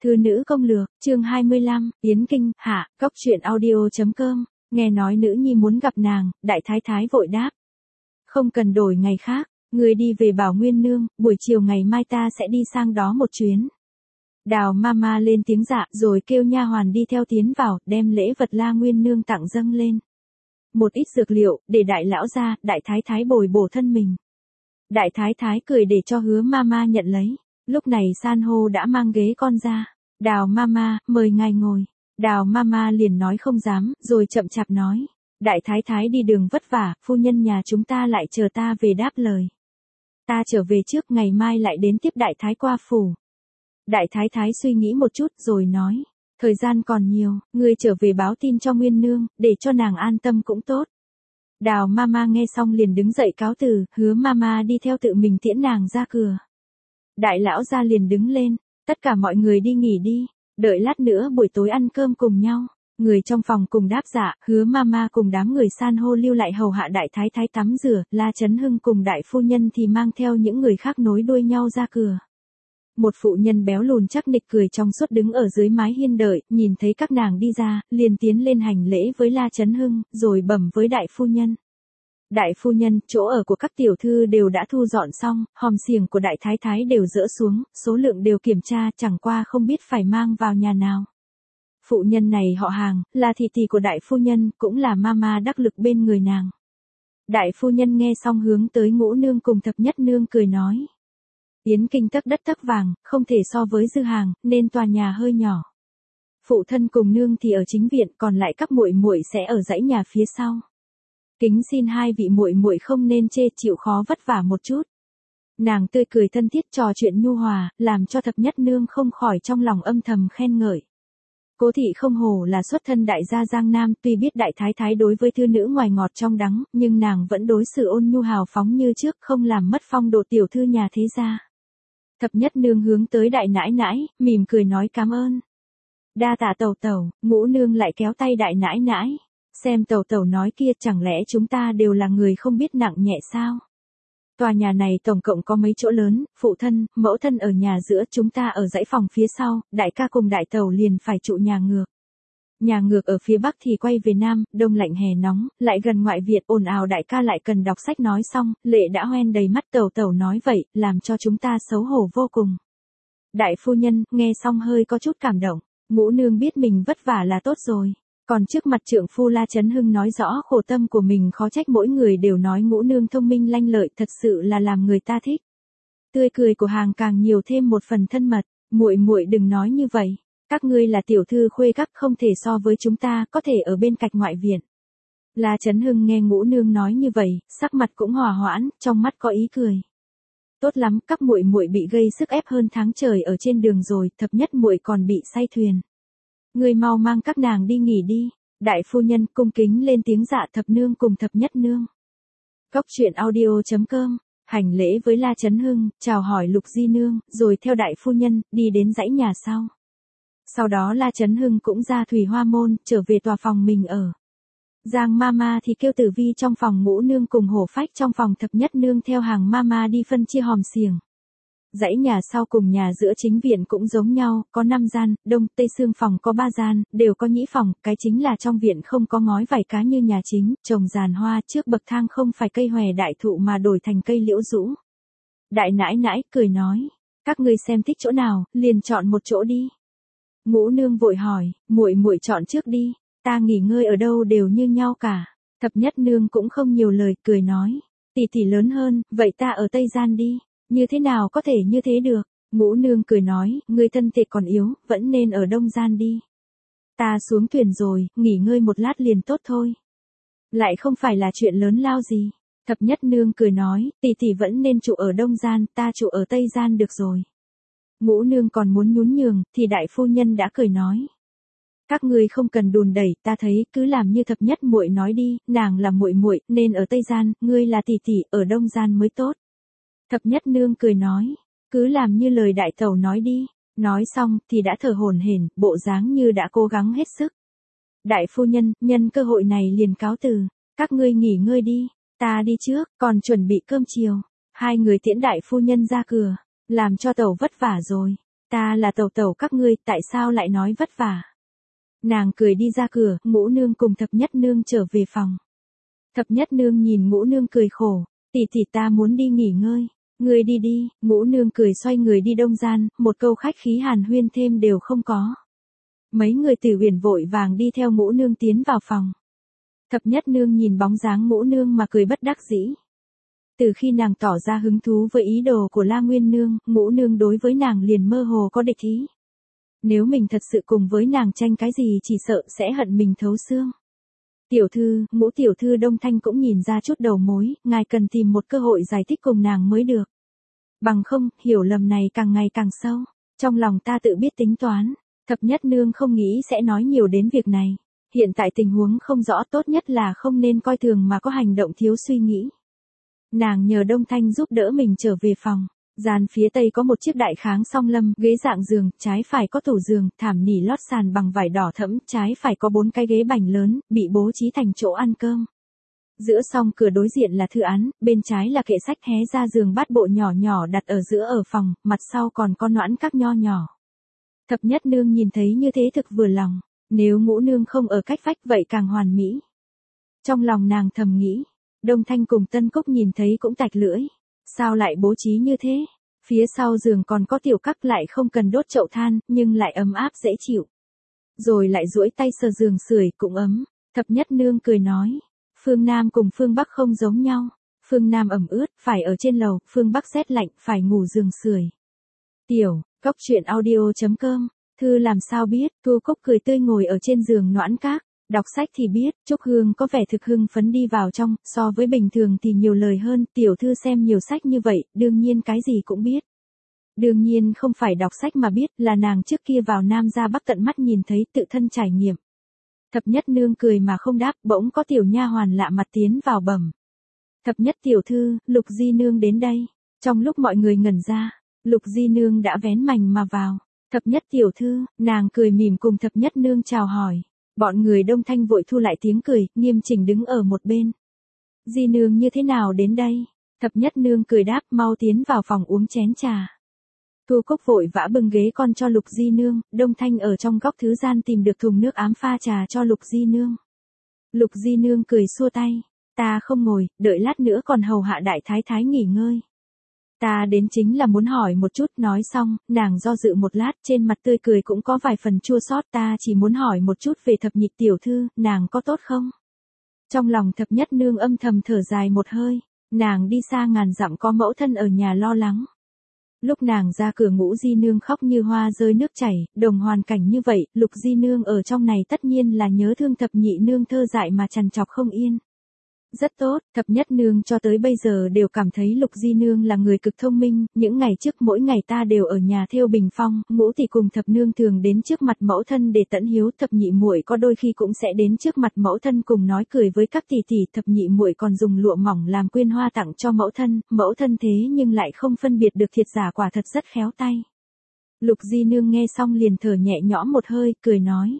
Thư nữ công lược, chương 25, Yến Kinh, hạ, Cốc truyện audio.com, nghe nói nữ nhi muốn gặp nàng, đại thái thái vội đáp. Không cần đổi ngày khác, người đi về bảo Nguyên Nương, buổi chiều ngày mai ta sẽ đi sang đó một chuyến. Đào Mama lên tiếng dạ rồi kêu nha hoàn đi theo tiến vào, đem lễ vật La Nguyên Nương tặng dâng lên. Một ít dược liệu, để đại lão ra, đại thái thái bồi bổ thân mình. Đại thái thái cười để cho Hứa Mama nhận lấy. Lúc này san hô đã mang ghế con ra. Đào Mama, mời ngài ngồi. Đào Mama liền nói không dám, rồi chậm chạp nói. Đại thái thái đi đường vất vả, phu nhân nhà chúng ta lại chờ ta về đáp lời. Ta trở về trước, ngày mai lại đến tiếp đại thái qua phủ. Đại thái thái suy nghĩ một chút rồi nói. Thời gian còn nhiều, ngươi trở về báo tin cho Nguyên Nương, để cho nàng an tâm cũng tốt. Đào Mama nghe xong liền đứng dậy cáo từ, Hứa Mama đi theo tự mình tiễn nàng ra cửa. Đại lão gia liền đứng lên, tất cả mọi người đi nghỉ đi, đợi lát nữa buổi tối ăn cơm cùng nhau. Người trong phòng cùng đáp dạ, Hứa Mama cùng đám người san hô lưu lại hầu hạ đại thái thái tắm rửa, La Chấn Hưng cùng đại phu nhân thì mang theo những người khác nối đuôi nhau ra cửa. Một phụ nhân béo lùn chắc nịch cười trong suốt đứng ở dưới mái hiên đợi, nhìn thấy các nàng đi ra, liền tiến lên hành lễ với La Chấn Hưng, rồi bẩm với đại phu nhân. Đại phu nhân, chỗ ở của các tiểu thư đều đã thu dọn xong, hòm xiềng của đại thái thái đều dỡ xuống, số lượng đều kiểm tra, chẳng qua không biết phải mang vào nhà nào. Phụ nhân này họ Hàng, là thị tỷ của đại phu nhân, cũng là mama đắc lực bên người nàng. Đại phu nhân nghe xong hướng tới Ngũ Nương cùng Thập Nhất Nương cười nói. Yến Kinh tấc đất tấc vàng, không thể so với Dư Hàng, nên tòa nhà hơi nhỏ. Phụ thân cùng nương thì ở chính viện, còn lại các muội muội sẽ ở dãy nhà phía sau. Kính xin hai vị muội muội không nên chê, chịu khó vất vả một chút. Nàng tươi cười thân thiết trò chuyện nhu hòa, làm cho Thập Nhất Nương không khỏi trong lòng âm thầm khen ngợi. Cố thị không hổ là xuất thân đại gia Giang Nam, tuy biết đại thái thái đối với thư nữ ngoài ngọt trong đắng, nhưng nàng vẫn đối xử ôn nhu hào phóng như trước, không làm mất phong độ tiểu thư nhà thế gia. Thập Nhất Nương hướng tới đại nãi nãi, mỉm cười nói cảm ơn. Đa tạ tẩu tẩu. Ngũ Nương lại kéo tay đại nãi nãi. Xem tẩu tẩu nói kia, chẳng lẽ chúng ta đều là người không biết nặng nhẹ sao? Tòa nhà này tổng cộng có mấy chỗ lớn, phụ thân, mẫu thân ở nhà giữa, chúng ta ở dãy phòng phía sau, đại ca cùng đại tẩu liền phải trụ nhà ngược. Nhà ngược ở phía bắc thì quay về nam, đông lạnh hè nóng, lại gần ngoại viện, ồn ào, đại ca lại cần đọc sách. Nói xong, lệ đã hoen đầy mắt. Tẩu tẩu nói vậy, làm cho chúng ta xấu hổ vô cùng. Đại phu nhân, nghe xong hơi có chút cảm động. Ngũ Nương biết mình vất vả là tốt rồi. Còn trước mặt trượng phu La Chấn Hưng nói rõ khổ tâm của mình, khó trách mỗi người đều nói Ngũ Nương thông minh lanh lợi, thật sự là làm người ta thích. Tươi cười của Hàng càng nhiều thêm một phần thân mật. Muội muội đừng nói như vậy. Các ngươi là tiểu thư khuê các, không thể so với chúng ta, có thể ở bên cạnh ngoại viện. La Chấn Hưng nghe Ngũ Nương nói như vậy, sắc mặt cũng hòa hoãn, trong mắt có ý cười. Tốt lắm, các muội muội bị gây sức ép hơn tháng trời ở trên đường rồi, Thập Nhất muội còn bị say thuyền. Ngươi mau mang các nàng đi nghỉ đi. Đại phu nhân cung kính lên tiếng dạ. Thập Nương cùng Thập Nhất Nương. Cốc truyện audio.com, hành lễ với La Chấn Hưng, chào hỏi Lục Di Nương, rồi theo đại phu nhân, đi đến dãy nhà sau. Sau đó La Chấn Hưng cũng ra Thủy Hoa Môn, trở về tòa phòng mình ở. Giang Mama thì kêu Tử Vi trong phòng, Ngũ Nương cùng Hổ Phách trong phòng, Thập Nhất Nương theo Hàng Mama đi phân chia hòm xiềng. Dãy nhà sau cùng nhà giữa chính viện cũng giống nhau, có 5 gian, đông, tây xương phòng có 3 gian, đều có nhĩ phòng, cái chính là trong viện không có ngói vải cá như nhà chính, trồng giàn hoa, trước bậc thang không phải cây hòe đại thụ mà đổi thành cây liễu rũ. Đại nãi nãi cười nói, các ngươi xem thích chỗ nào, liền chọn một chỗ đi. Ngũ Nương vội hỏi, muội muội chọn trước đi, ta nghỉ ngơi ở đâu đều như nhau cả. Thập Nhất Nương cũng không nhiều lời, cười nói, tỷ tỷ lớn hơn, vậy ta ở tây gian đi. Như thế nào có thể như thế được? Ngũ Nương cười nói, ngươi thân thể còn yếu, vẫn nên ở đông gian đi. Ta xuống thuyền rồi, nghỉ ngơi một lát liền tốt thôi. Lại không phải là chuyện lớn lao gì. Thập Nhất Nương cười nói, tỷ tỷ vẫn nên trụ ở đông gian, ta trụ ở tây gian được rồi. Ngũ Nương còn muốn nhún nhường, thì đại phu nhân đã cười nói. Các ngươi không cần đùn đẩy, ta thấy cứ làm như Thập Nhất muội nói đi, nàng là muội muội nên ở tây gian, ngươi là tỷ tỷ, ở đông gian mới tốt. Thập Nhất Nương cười nói, cứ làm như lời đại tẩu nói đi. Nói xong thì đã thở hổn hển, bộ dáng như đã cố gắng hết sức. Đại phu nhân, nhân cơ hội này liền cáo từ, các ngươi nghỉ ngơi đi, ta đi trước, còn chuẩn bị cơm chiều. Hai người tiễn đại phu nhân ra cửa, làm cho tẩu vất vả rồi. Ta là tẩu tẩu các ngươi, tại sao lại nói vất vả? Nàng cười đi ra cửa, Ngũ Nương cùng Thập Nhất Nương trở về phòng. Thập Nhất Nương nhìn Ngũ Nương cười khổ, tỷ tỷ ta muốn đi nghỉ ngơi, ngươi đi đi, Ngũ Nương cười xoay người đi đông gian, một câu khách khí hàn huyên thêm đều không có. Mấy người Tử Uyển vội vàng đi theo Ngũ Nương tiến vào phòng. Thập Nhất Nương nhìn bóng dáng Ngũ Nương mà cười bất đắc dĩ. Từ khi nàng tỏ ra hứng thú với ý đồ của La Nguyên Nương, Ngũ Nương đối với nàng liền mơ hồ có địch ý. Nếu mình thật sự cùng với nàng tranh cái gì chỉ sợ sẽ hận mình thấu xương. Tiểu thư, Ngũ tiểu thư Đông Thanh cũng nhìn ra chút đầu mối, ngài cần tìm một cơ hội giải thích cùng nàng mới được. Bằng không, hiểu lầm này càng ngày càng sâu. Trong lòng ta tự biết tính toán, Thập Nhất Nương không nghĩ sẽ nói nhiều đến việc này. Hiện tại tình huống không rõ, tốt nhất là không nên coi thường mà có hành động thiếu suy nghĩ. Nàng nhờ Đông Thanh giúp đỡ mình trở về phòng. Gian phía tây có một chiếc đại kháng song lâm, ghế dạng giường, trái phải có tủ giường, thảm nỉ lót sàn bằng vải đỏ thẫm, trái phải có 4 cái ghế bành lớn, bị bố trí thành chỗ ăn cơm. Giữa song cửa đối diện là thư án, bên trái là kệ sách hé ra giường bát bộ nhỏ nhỏ đặt ở giữa ở phòng, mặt sau còn có noãn các nho nhỏ. Thập Nhất Nương nhìn thấy như thế thực vừa lòng, nếu Ngũ Nương không ở cách vách vậy càng hoàn mỹ. Trong lòng nàng thầm nghĩ, Đông Thanh cùng Tân Cúc nhìn thấy cũng tạch lưỡi. Sao lại bố trí như thế? Phía sau giường còn có tiểu các lại không cần đốt chậu than, nhưng lại ấm áp dễ chịu. Rồi lại duỗi tay sờ giường sưởi cũng ấm. Thập Nhất Nương cười nói, phương Nam cùng phương Bắc không giống nhau. Phương Nam ẩm ướt, phải ở trên lầu, phương Bắc rét lạnh, phải ngủ giường sưởi. Tiểu, Cóc Truyện Audio.com, Thư làm sao biết, Thu Cúc cười tươi ngồi ở trên giường noãn các. Đọc sách thì biết, Trúc Hương có vẻ thực hưng phấn đi vào trong, so với bình thường thì nhiều lời hơn, tiểu thư xem nhiều sách như vậy, đương nhiên cái gì cũng biết. Đương nhiên không phải đọc sách mà biết, là nàng trước kia vào Nam ra Bắc tận mắt nhìn thấy, tự thân trải nghiệm. Thập Nhất Nương cười mà không đáp, bỗng có tiểu nha hoàn lạ mặt tiến vào bẩm. Thập Nhất tiểu thư, Lục Di Nương đến đây. Trong lúc mọi người ngẩn ra, Lục Di Nương đã vén mành mà vào. Thập Nhất tiểu thư, nàng cười mỉm cùng Thập Nhất Nương chào hỏi. Bọn người Đông Thanh vội thu lại tiếng cười, nghiêm chỉnh đứng ở một bên. Di Nương như thế nào đến đây? Thập Nhất Nương cười đáp, mau tiến vào phòng uống chén trà. Thu Cúc vội vã bưng ghế con cho Lục Di Nương, Đông Thanh ở trong góc thứ gian tìm được thùng nước ám pha trà cho Lục Di Nương. Lục Di Nương cười xua tay, ta không ngồi, đợi lát nữa còn hầu hạ đại thái thái nghỉ ngơi. Ta đến chính là muốn hỏi một chút, nói xong, nàng do dự một lát, trên mặt tươi cười cũng có vài phần chua xót, ta chỉ muốn hỏi một chút về Thập Nhị tiểu thư, nàng có tốt không? Trong lòng Thập Nhất Nương âm thầm thở dài một hơi, nàng đi xa ngàn dặm có mẫu thân ở nhà lo lắng. Lúc nàng ra cửa Ngũ Di Nương khóc như hoa rơi nước chảy, đồng hoàn cảnh như vậy, Lục Di Nương ở trong này tất nhiên là nhớ thương Thập Nhị Nương thơ dại mà trằn trọc không yên. Rất tốt, Thập Nhất Nương cho tới bây giờ đều cảm thấy Lục Di Nương là người cực thông minh, những ngày trước mỗi ngày ta đều ở nhà thêu bình phong, Ngũ tỷ cùng Thập Nương thường đến trước mặt mẫu thân để tận hiếu, Thập Nhị muội có đôi khi cũng sẽ đến trước mặt mẫu thân cùng nói cười với các tỷ tỷ, Thập Nhị muội còn dùng lụa mỏng làm quyên hoa tặng cho mẫu thân thế nhưng lại không phân biệt được thiệt giả, quả thật rất khéo tay. Lục Di Nương nghe xong liền thở nhẹ nhõm một hơi, cười nói,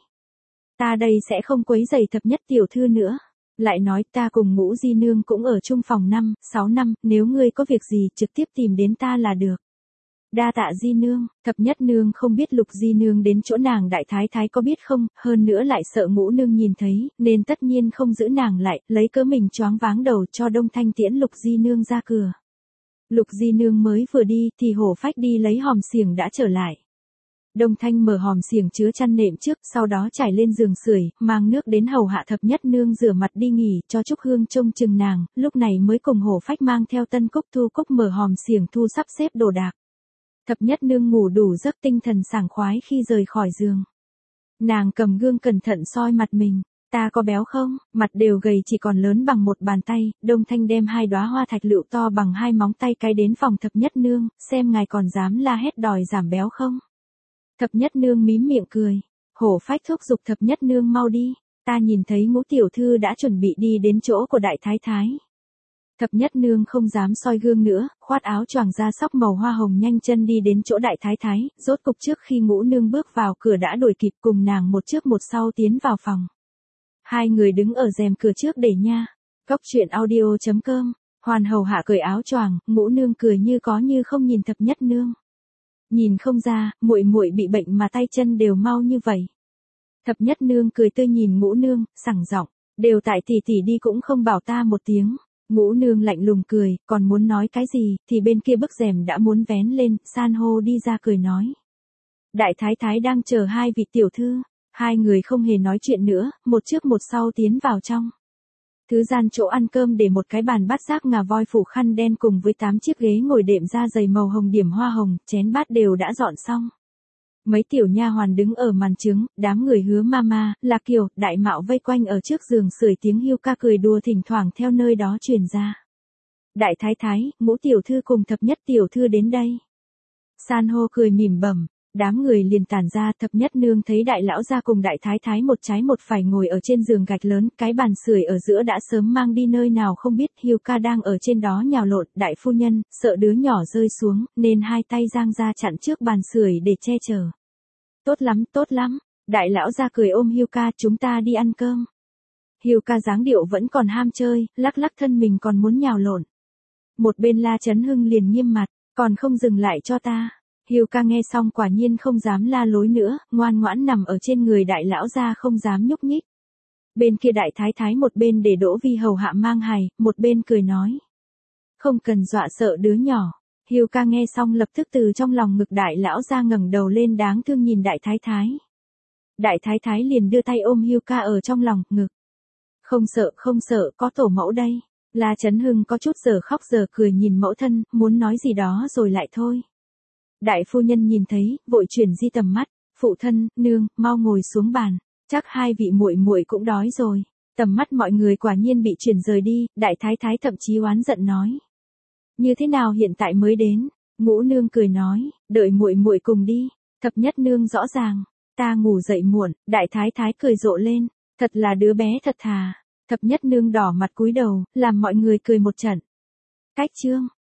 ta đây sẽ không quấy rầy Thập Nhất tiểu thư nữa. Lại nói ta cùng Ngũ Di Nương cũng ở chung phòng 6 năm, nếu ngươi có việc gì trực tiếp tìm đến ta là được. Đa tạ Di Nương, Thập Nhất Nương không biết Lục Di Nương đến chỗ nàng đại thái thái có biết không, hơn nữa lại sợ Ngũ Nương nhìn thấy, nên tất nhiên không giữ nàng lại, lấy cớ mình choáng váng đầu cho Đông Thanh tiễn Lục Di Nương ra cửa. Lục Di Nương mới vừa đi thì Hổ Phách đi lấy hòm xiềng đã trở lại. Đông Thanh mở hòm xiềng chứa chăn nệm trước, sau đó trải lên giường sưởi, mang nước đến hầu hạ Thập Nhất Nương rửa mặt đi nghỉ, cho Trúc Hương trông chừng nàng, lúc này mới cùng Hổ Phách mang theo Tân Cúc Thu Cúc mở hòm xiềng thu sắp xếp đồ đạc. Thập Nhất Nương ngủ đủ giấc, tinh thần sảng khoái khi rời khỏi giường. Nàng cầm gương cẩn thận soi mặt mình, ta có béo không? Mặt đều gầy chỉ còn lớn bằng một bàn tay. Đông Thanh đem 2 đóa hoa thạch lựu to bằng 2 móng tay cái đến phòng Thập Nhất Nương, xem ngài còn dám la hét đòi giảm béo không? Thập Nhất Nương mím miệng cười. Hổ Phách thúc giục Thập Nhất Nương mau đi, ta nhìn thấy Ngũ tiểu thư đã chuẩn bị đi đến chỗ của đại thái thái. Thập Nhất Nương không dám soi gương nữa, khoát áo choàng ra sóc màu hoa hồng nhanh chân đi đến chỗ đại thái thái, rốt cục trước khi Ngũ Nương bước vào cửa đã đuổi kịp, cùng nàng một trước một sau tiến vào phòng. Hai người đứng ở rèm cửa trước để nha. Cóc Truyện Audio.com, hoàn hầu hạ cởi áo choàng, Ngũ Nương cười như có như không nhìn Thập Nhất Nương. Nhìn không ra, muội muội bị bệnh mà tay chân đều mau như vậy. Thập nhất nương cười tươi nhìn Ngũ nương, sảng giọng, đều tại tỷ tỷ đi cũng không bảo ta một tiếng. Ngũ nương lạnh lùng cười, còn muốn nói cái gì, thì bên kia bức rèm đã muốn vén lên, san hô đi ra cười nói. Đại thái thái đang chờ hai vị tiểu thư, hai người không hề nói chuyện nữa, một trước một sau tiến vào trong. Thứ gian chỗ ăn cơm để một cái bàn bát giác ngà voi phủ khăn đen cùng với 8 chiếc ghế ngồi đệm da dày màu hồng điểm hoa hồng, chén bát đều đã dọn xong. Mấy tiểu nha hoàn đứng ở màn trứng, đám người Hứa Mama, Lạc Kiều, Đại Mạo vây quanh ở trước giường sưởi, tiếng hiu ca cười đùa thỉnh thoảng theo nơi đó truyền ra. Đại thái thái, Ngũ tiểu thư cùng thập nhất tiểu thư đến đây. San hô cười mỉm bẩm, đám người liền tản ra. Thập nhất nương thấy đại lão gia cùng đại thái thái một trái một phải ngồi ở trên giường gạch lớn, cái bàn sưởi ở giữa đã sớm mang đi nơi nào không biết, hiu ca đang ở trên đó nhào lộn. Đại phu nhân, sợ đứa nhỏ rơi xuống, nên hai tay giang ra chặn trước bàn sưởi để che chở. Tốt lắm, tốt lắm. Đại lão gia cười ôm hiu ca, chúng ta đi ăn cơm. Hiu ca dáng điệu vẫn còn ham chơi, lắc lắc thân mình còn muốn nhào lộn. Một bên La Chấn Hưng liền nghiêm mặt, còn không dừng lại cho ta. Hiu ca nghe xong quả nhiên không dám la lối nữa, ngoan ngoãn nằm ở trên người đại lão gia không dám nhúc nhích. Bên kia đại thái thái một bên để Đỗ Vi hầu hạ mang hài, một bên cười nói. Không cần dọa sợ đứa nhỏ. Hiu ca nghe xong lập tức từ trong lòng ngực đại lão gia ngẩng đầu lên đáng thương nhìn đại thái thái. Đại thái thái liền đưa tay ôm Hiu ca ở trong lòng ngực. Không sợ, có tổ mẫu đây. La Chấn Hưng có chút giờ khóc giờ cười nhìn mẫu thân, muốn nói gì đó rồi lại thôi. Đại phu nhân nhìn thấy, vội chuyển di tầm mắt, phụ thân, nương, mau ngồi xuống bàn, chắc hai vị muội muội cũng đói rồi. Tầm mắt mọi người quả nhiên bị chuyển rời đi, đại thái thái thậm chí oán giận nói. Như thế nào hiện tại mới đến? Ngũ nương cười nói, đợi muội muội cùng đi. Thập nhất nương rõ ràng, ta ngủ dậy muộn, đại thái thái cười rộ lên, thật là đứa bé thật thà. Thập nhất nương đỏ mặt cúi đầu, làm mọi người cười một trận. Cách chương